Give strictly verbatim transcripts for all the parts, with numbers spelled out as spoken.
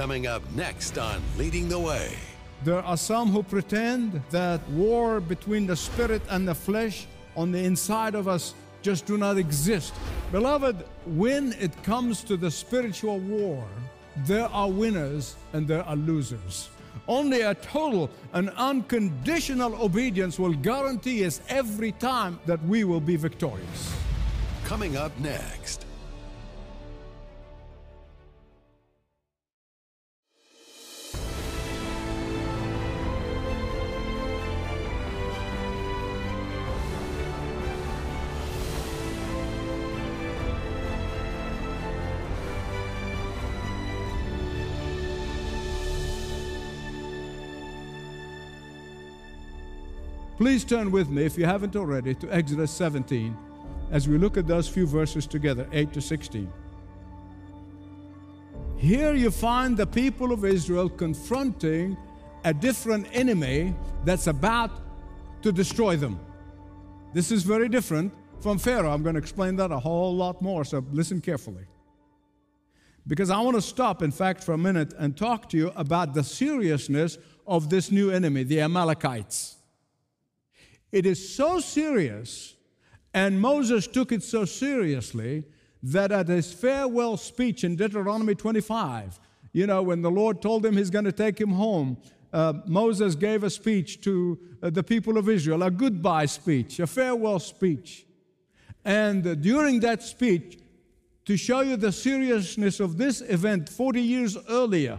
Coming up next on Leading the Way. There are some who pretend that war between the spirit and the flesh on the inside of us just do not exist. Beloved, when it comes to the spiritual war, there are winners and there are losers. Only a total and unconditional obedience will guarantee us every time that we will be victorious. Coming up next. Please turn with me, if you haven't already, to Exodus seventeen as we look at those few verses together, eight to sixteen. Here you find the people of Israel confronting a different enemy that's about to destroy them. This is very different from Pharaoh. I'm going to explain that a whole lot more, so listen carefully. Because I want to stop, in fact, for a minute and talk to you about the seriousness of this new enemy, the Amalekites. It is so serious, and Moses took it so seriously, that at his farewell speech in Deuteronomy twenty-five, you know, when the Lord told him he's going to take him home, uh, Moses gave a speech to uh, the people of Israel, a goodbye speech, a farewell speech. And uh, during that speech, to show you the seriousness of this event forty years earlier,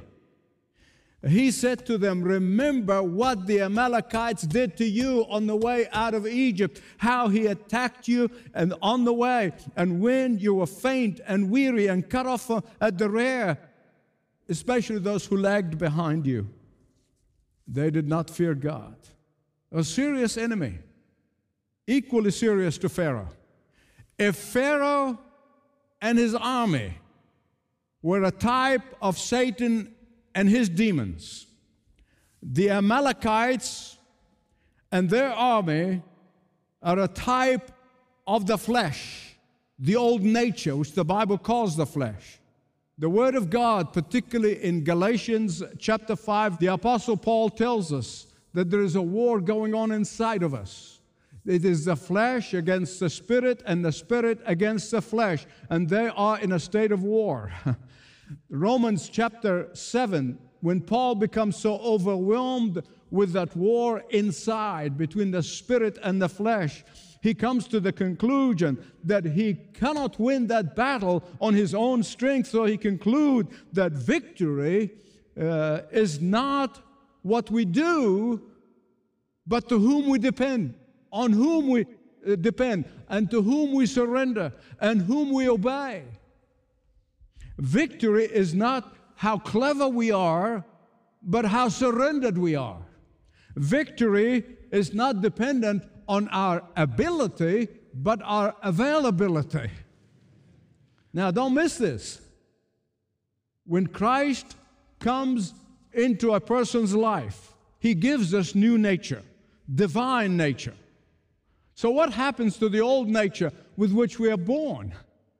he said to them, remember what the Amalekites did to you on the way out of Egypt, how he attacked you and on the way, and when you were faint and weary and cut off at the rear, especially those who lagged behind you. They did not fear God. A serious enemy, equally serious to Pharaoh. If Pharaoh and his army were a type of Satan and his demons, the Amalekites and their army are a type of the flesh, the old nature, which the Bible calls the flesh. The Word of God, particularly in Galatians chapter five, the Apostle Paul tells us that there is a war going on inside of us. It is the flesh against the spirit and the spirit against the flesh, and they are in a state of war. Romans chapter seven, when Paul becomes so overwhelmed with that war inside between the spirit and the flesh, he comes to the conclusion that he cannot win that battle on his own strength, so he concludes that victory uh, is not what we do, but to whom we depend, on whom we uh, depend, and to whom we surrender, and whom we obey. Victory is not how clever we are, but how surrendered we are. Victory is not dependent on our ability, but our availability. Now, don't miss this. When Christ comes into a person's life, He gives us new nature, divine nature. So what happens to the old nature with which we are born?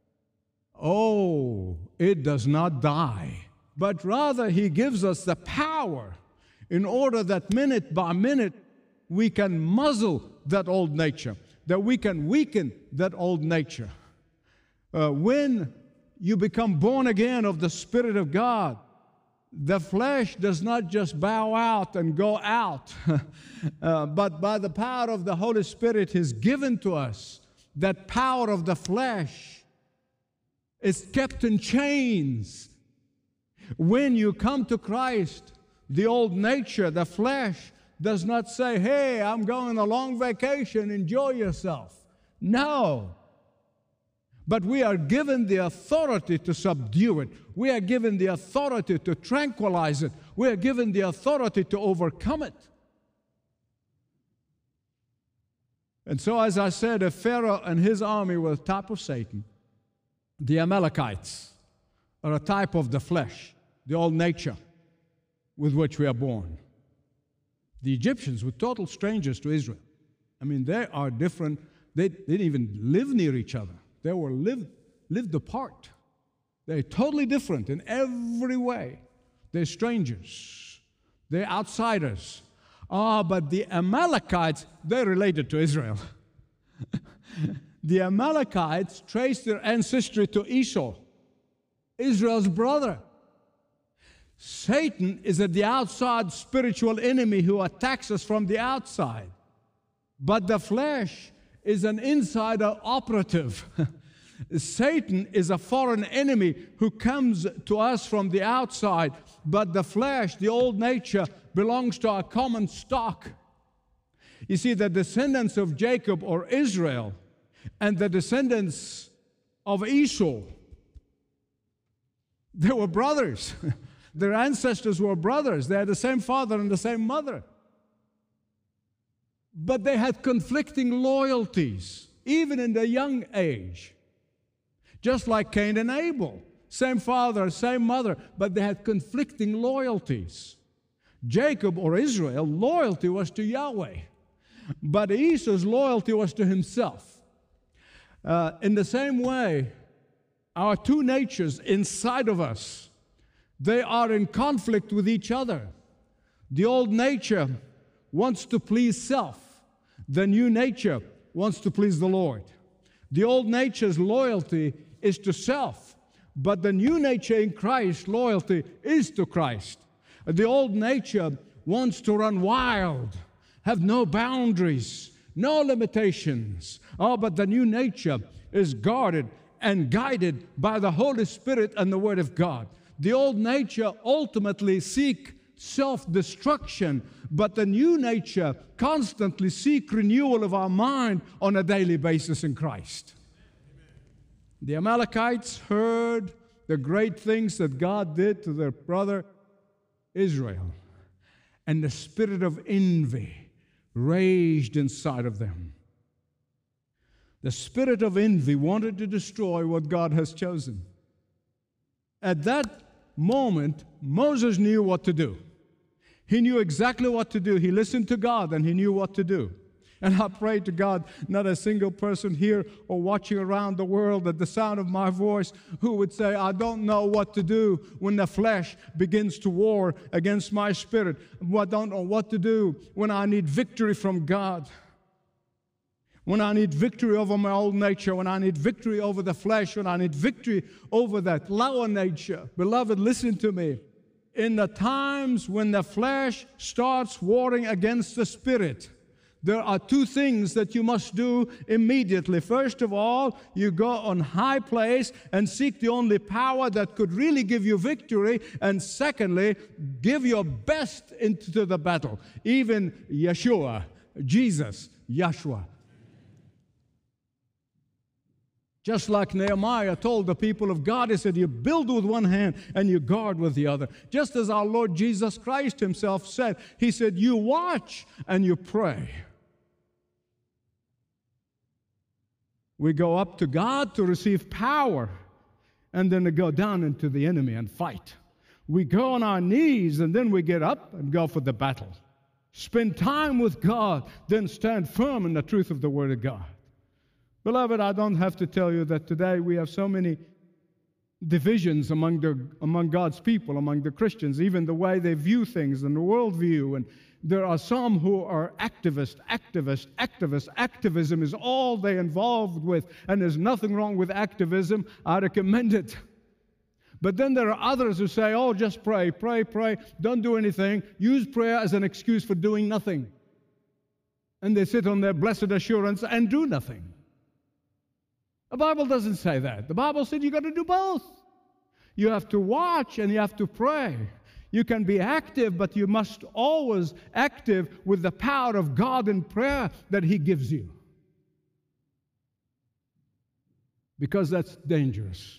Oh, it does not die, but rather He gives us the power in order that minute by minute we can muzzle that old nature, that we can weaken that old nature. Uh, when you become born again of the Spirit of God, the flesh does not just bow out and go out, uh, but by the power of the Holy Spirit is given to us. That power of the flesh is kept in chains. When you come to Christ, the old nature, the flesh, does not say, hey, I'm going on a long vacation, enjoy yourself. No. But we are given the authority to subdue it. We are given the authority to tranquilize it. We are given the authority to overcome it. And so, as I said, if Pharaoh and his army were a type of Satan, the Amalekites are a type of the flesh, the old nature with which we are born. The Egyptians were total strangers to Israel. I mean, they are different. They, they didn't even live near each other. They were lived, lived apart. They're totally different in every way. They're strangers. They're outsiders. Ah, but the Amalekites, they're related to Israel. The Amalekites trace their ancestry to Esau, Israel's brother. Satan is at the outside spiritual enemy who attacks us from the outside. But the flesh is an insider operative. Satan is a foreign enemy who comes to us from the outside. But the flesh, the old nature, belongs to our common stock. You see, the descendants of Jacob or Israel and the descendants of Esau, they were brothers. Their ancestors were brothers. They had the same father and the same mother. But they had conflicting loyalties, even in their young age. Just like Cain and Abel. Same father, same mother, but they had conflicting loyalties. Jacob or Israel, loyalty was to Yahweh. But Esau's loyalty was to himself. Uh, in the same way, our two natures inside of us, they are in conflict with each other. The old nature wants to please self. The new nature wants to please the Lord. The old nature's loyalty is to self, but the new nature in Christ, loyalty is to Christ. The old nature wants to run wild, have no boundaries, no limitations. Oh, but the new nature is guarded and guided by the Holy Spirit and the Word of God. The old nature ultimately seeks self-destruction, but the new nature constantly seeks renewal of our mind on a daily basis in Christ. The Amalekites heard the great things that God did to their brother Israel, and the spirit of envy raged inside of them. The spirit of envy wanted to destroy what God has chosen. At that moment, Moses knew what to do. He knew exactly what to do. He listened to God and he knew what to do. And I pray to God, not a single person here or watching around the world at the sound of my voice who would say, I don't know what to do when the flesh begins to war against my spirit. I don't know what to do when I need victory from God. When I need victory over my old nature, when I need victory over the flesh, when I need victory over that lower nature. Beloved, listen to me. In the times when the flesh starts warring against the spirit, there are two things that you must do immediately. First of all, you go on high place and seek the only power that could really give you victory. And secondly, give your best into the battle. Even Yeshua, Jesus, Yeshua. Just like Nehemiah told the people of God, he said, you build with one hand and you guard with the other. Just as our Lord Jesus Christ himself said, he said, you watch and you pray. We go up to God to receive power, and then to go down into the enemy and fight. We go on our knees, and then we get up and go for the battle. Spend time with God, then stand firm in the truth of the Word of God. Beloved, I don't have to tell you that today we have so many divisions among the among God's people, among the Christians, even the way they view things and the worldview. And there are some who are activists, activists, activists. Activism is all they're involved with, and there's nothing wrong with activism. I recommend it. But then there are others who say, oh, just pray, pray, pray, don't do anything. Use prayer as an excuse for doing nothing. And they sit on their blessed assurance and do nothing. The Bible doesn't say that. The Bible said you've got to do both. You have to watch and you have to pray. You can be active, but you must always active with the power of God in prayer that He gives you. Because that's dangerous.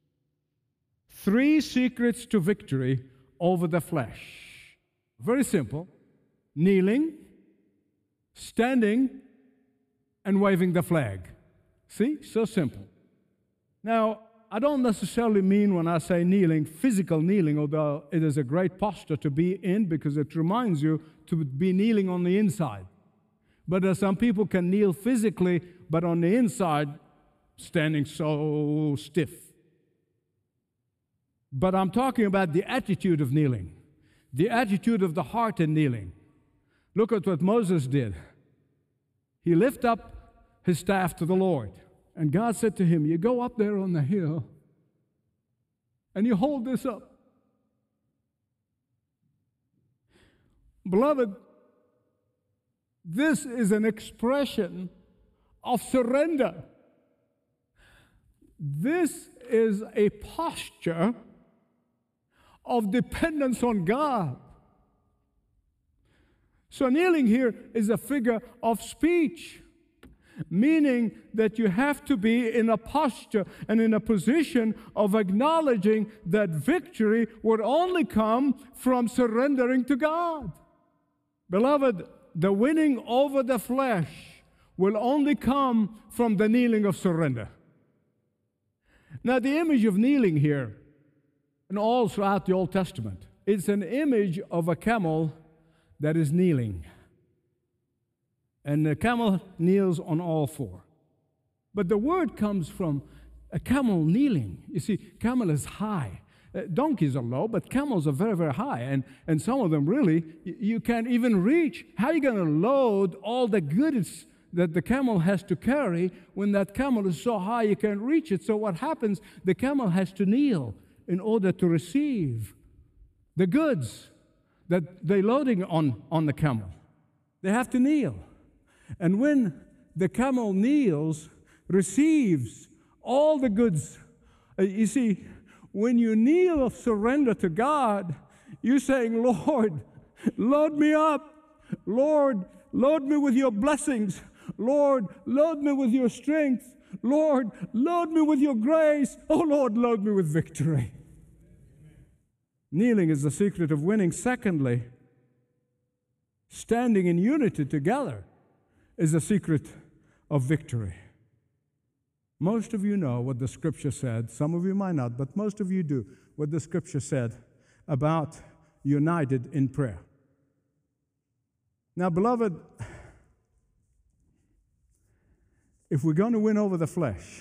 Three secrets to victory over the flesh. Very simple. Kneeling, standing, and waving the flag. See? So simple. Now, I don't necessarily mean when I say kneeling, physical kneeling, although it is a great posture to be in because it reminds you to be kneeling on the inside. But uh, some people can kneel physically, but on the inside, standing so stiff. But I'm talking about the attitude of kneeling, the attitude of the heart in kneeling. Look at what Moses did. He lifted up his staff to the Lord, and God said to him, you go up there on the hill, and you hold this up. Beloved, this is an expression of surrender. This is a posture of dependence on God. So kneeling here is a figure of speech, meaning that you have to be in a posture and in a position of acknowledging that victory would only come from surrendering to God. Beloved, the winning over the flesh will only come from the kneeling of surrender. Now, the image of kneeling here, and all throughout the Old Testament, it's an image of a camel that is kneeling. And the camel kneels on all four. But the word comes from a camel kneeling. You see, camel is high. Uh, donkeys are low, but camels are very, very high. And, and some of them really, you, you can't even reach. How are you going to load all the goods that the camel has to carry when that camel is so high you can't reach it? So what happens, the camel has to kneel in order to receive the goods that they're loading on, on the camel. They have to kneel. And when the camel kneels, receives all the goods, uh, you see, when you kneel of surrender to God, you're saying, Lord, load me up. Lord, load me with your blessings. Lord, load me with your strength. Lord, load me with your grace. Oh, Lord, load me with victory. Kneeling is the secret of winning. Secondly, standing in unity together is the secret of victory. Most of you know what the Scripture said. Some of you might not, but most of you do what the Scripture said about united in prayer. Now, beloved, if we're going to win over the flesh,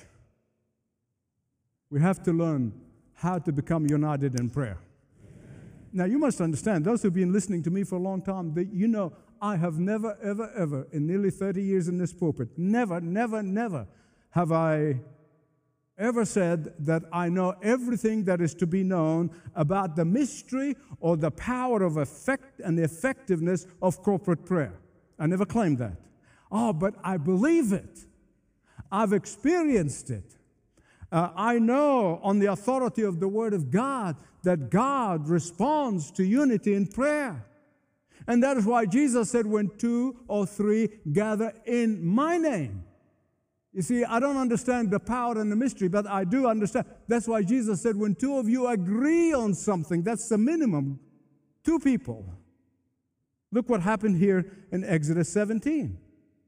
we have to learn how to become united in prayer. Now, you must understand, those who've been listening to me for a long time, that you know I have never, ever, ever, in nearly thirty years in this pulpit, never, never, never have I ever said that I know everything that is to be known about the mystery or the power of effect and effectiveness of corporate prayer. I never claimed that. Oh, but I believe it. I've experienced it. Uh, I know on the authority of the Word of God that God responds to unity in prayer. And that is why Jesus said, when two or three gather in my name. You see, I don't understand the power and the mystery, but I do understand. That's why Jesus said, when two of you agree on something, that's the minimum. Two people. Look what happened here in Exodus seventeen.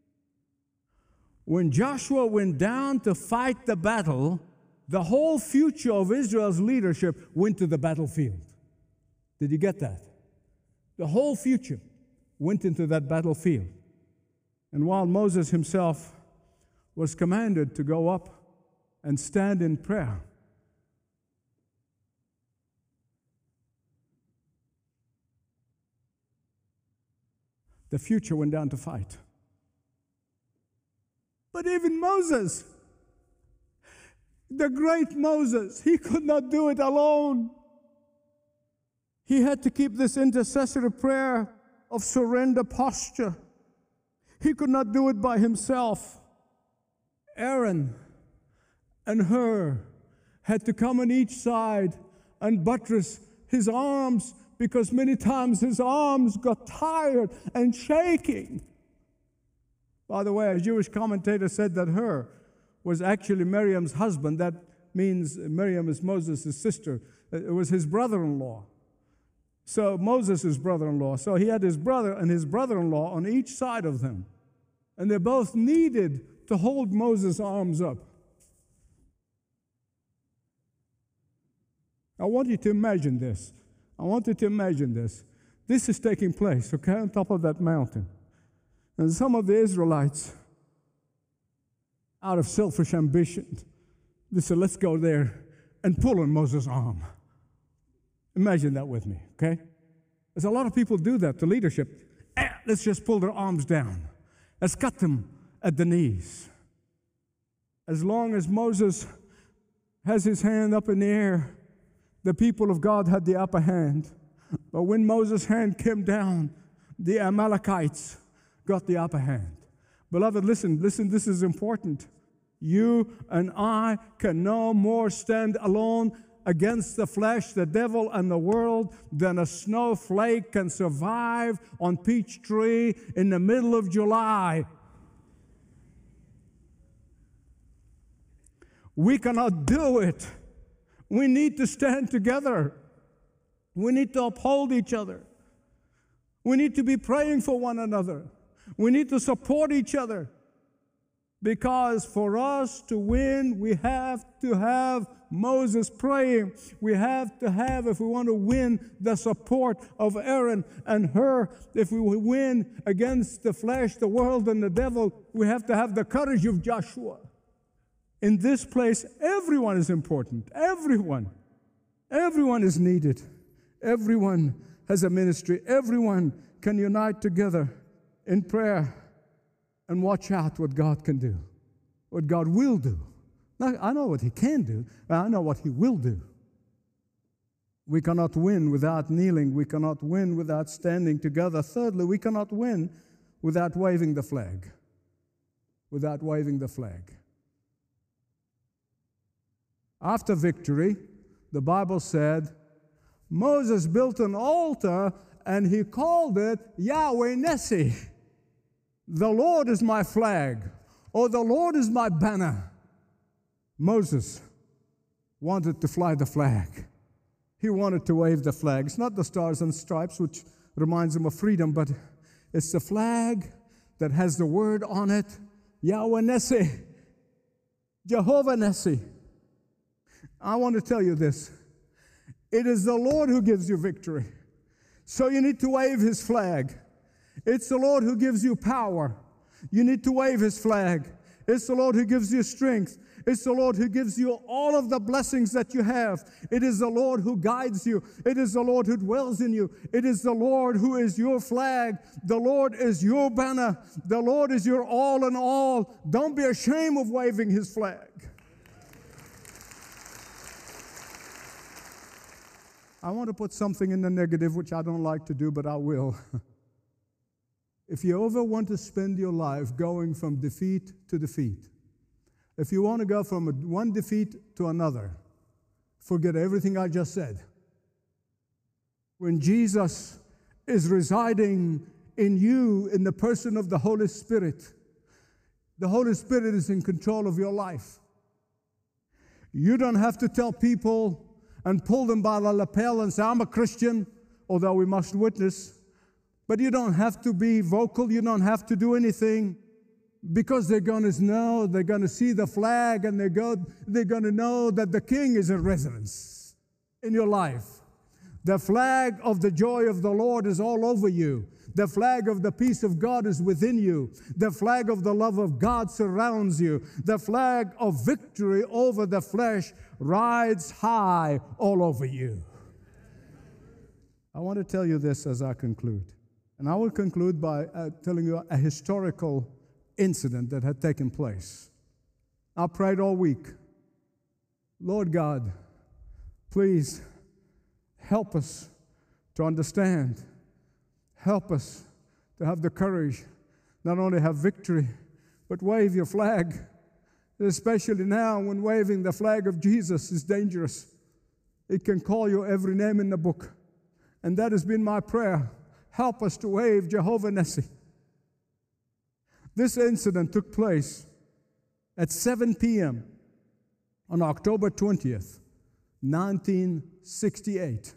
When Joshua went down to fight the battle, the whole future of Israel's leadership went to the battlefield. Did you get that? The whole future went into that battlefield. And while Moses himself was commanded to go up and stand in prayer, the future went down to fight. But even Moses, the great Moses, he could not do it alone. He had to keep this intercessory prayer of surrender posture. He could not do it by himself. Aaron and Hur had to come on each side and buttress his arms, because many times his arms got tired and shaking. By the way, a Jewish commentator said that Hur was actually Miriam's husband. That means Miriam is Moses' sister. It was his brother-in-law. So Moses' his brother-in-law. So he had his brother and his brother-in-law on each side of him. And they both needed to hold Moses' arms up. I want you to imagine this. I want you to imagine this. This is taking place, okay, on top of that mountain. And some of the Israelites, out of selfish ambition, they said, let's go there and pull on Moses' arm. Imagine that with me, okay? There's a lot of people do that to leadership. Eh, let's just pull their arms down. Let's cut them at the knees. As long as Moses has his hand up in the air, the people of God had the upper hand. But when Moses' hand came down, the Amalekites got the upper hand. Beloved, listen, listen, this is important. You and I can no more stand alone against the flesh, the devil, and the world than a snowflake can survive on Peachtree in the middle of July. We cannot do it. We need to stand together. We need to uphold each other. We need to be praying for one another. We need to support each other. Because for us to win, we have to have Moses praying. We have to have, if we want to win, the support of Aaron and Hur. If we win against the flesh, the world, and the devil, we have to have the courage of Joshua. In this place, everyone is important. Everyone. Everyone is needed. Everyone has a ministry. Everyone can unite together in prayer and watch out what God can do, what God will do. Now, I know what He can do, but I know what He will do. We cannot win without kneeling. We cannot win without standing together. Thirdly, we cannot win without waving the flag. Without waving the flag. After victory, the Bible said, Moses built an altar and he called it Yahweh Nissi. The Lord is my flag, or the Lord is my banner. Moses wanted to fly the flag. He wanted to wave the flag. It's not the stars and stripes, which reminds him of freedom, but it's the flag that has the word on it, Yahweh Nissi, Jehovah Nissi. I want to tell you this. It is the Lord who gives you victory. So you need to wave His flag. It's the Lord who gives you power. You need to wave His flag. It's the Lord who gives you strength. It's the Lord who gives you all of the blessings that you have. It is the Lord who guides you. It is the Lord who dwells in you. It is the Lord who is your flag. The Lord is your banner. The Lord is your all in all. Don't be ashamed of waving His flag. I want to put something in the negative, which I don't like to do, but I will. If you ever want to spend your life going from defeat to defeat, if you want to go from one defeat to another, forget everything I just said. When Jesus is residing in you in the person of the Holy Spirit, the Holy Spirit is in control of your life. You don't have to tell people and pull them by the lapel and say, I'm a Christian, although we must witness. But you don't have to be vocal. You don't have to do anything, because they're going to know, they're going to see the flag, and they're, go, they're going to know that the King is in residence in your life. The flag of the joy of the Lord is all over you. The flag of the peace of God is within you. The flag of the love of God surrounds you. The flag of victory over the flesh rides high all over you. I want to tell you this as I conclude. And I will conclude by uh, telling you a historical incident that had taken place. I prayed all week. Lord God, please help us to understand. Help us to have the courage, not only have victory, but wave your flag. Especially now when waving the flag of Jesus is dangerous. It can call you every name in the book. And that has been my prayer. Help us to wave Jehovah Nissi. This incident took place at seven p.m. on October twentieth, nineteen sixty-eight.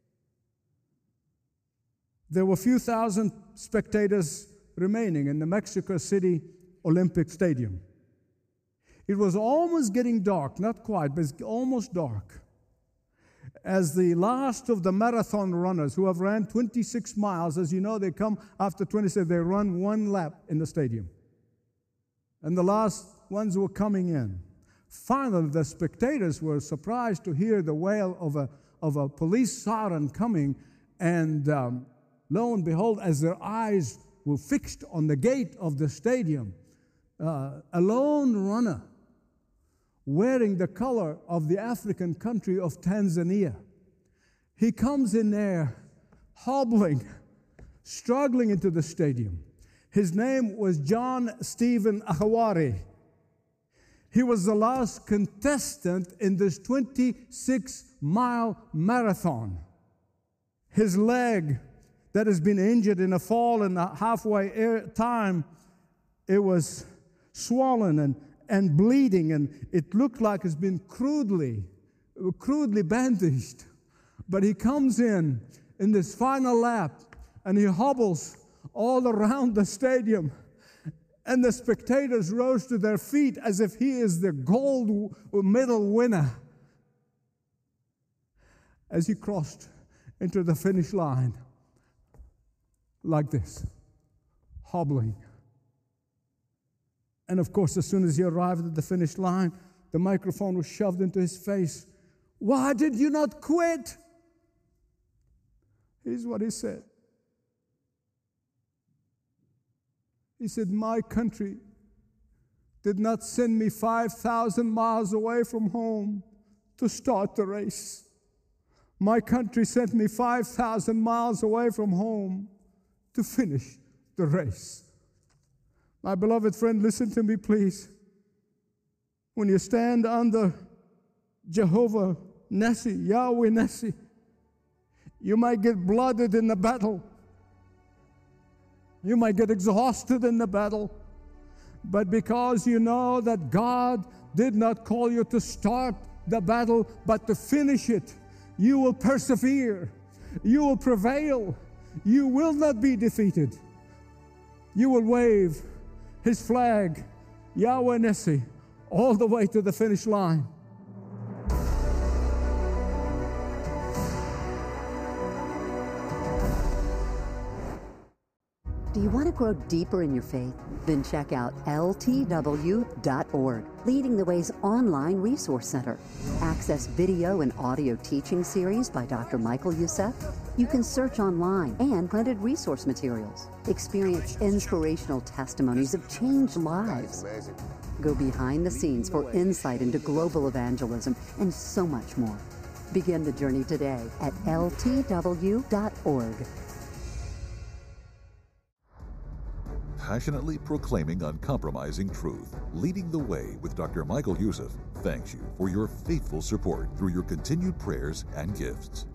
There were a few thousand spectators remaining in the Mexico City Olympic Stadium. It was almost getting dark, not quite, but it's almost dark, as the last of the marathon runners who have ran twenty-six miles, as you know, they come after twenty-six, they run one lap in the stadium. And the last ones were coming in. Finally, the spectators were surprised to hear the wail of a, of a police siren coming, and um, lo and behold, as their eyes were fixed on the gate of the stadium, uh, a lone runner wearing the color of the African country of Tanzania. He comes in there hobbling, struggling into the stadium. His name was John Stephen Ahawari. He was the last contestant in this twenty-six mile marathon. His leg that has been injured in a fall in a halfway air time, it was swollen and, and bleeding, and it looked like it's been crudely, crudely bandaged. But he comes in in this final lap, and he hobbles all around the stadium, and the spectators rose to their feet as if he is the gold medal winner. As he crossed into the finish line, like this, hobbling. And of course, as soon as he arrived at the finish line, the microphone was shoved into his face. "Why did you not quit?" Here's what he said. He said, "My country did not send me five thousand miles away from home to start the race. My country sent me five thousand miles away from home to finish the race." My beloved friend, listen to me, please. When you stand under Jehovah Nissi, Yahweh Nissi, you might get blooded in the battle. You might get exhausted in the battle. But because you know that God did not call you to start the battle, but to finish it, you will persevere. You will prevail. You will not be defeated. You will wave His flag, Yahweh Nissi, all the way to the finish line. Do you want to grow deeper in your faith? Then check out L T W dot org, Leading the Way's online resource center. Access video and audio teaching series by Doctor Michael Youssef. You can search online and printed resource materials. Experience inspirational testimonies of changed lives. Go behind the scenes for insight into global evangelism and so much more. Begin the journey today at L T W dot org. Passionately proclaiming uncompromising truth, Leading the Way with Doctor Michael Youssef thanks you for your faithful support through your continued prayers and gifts.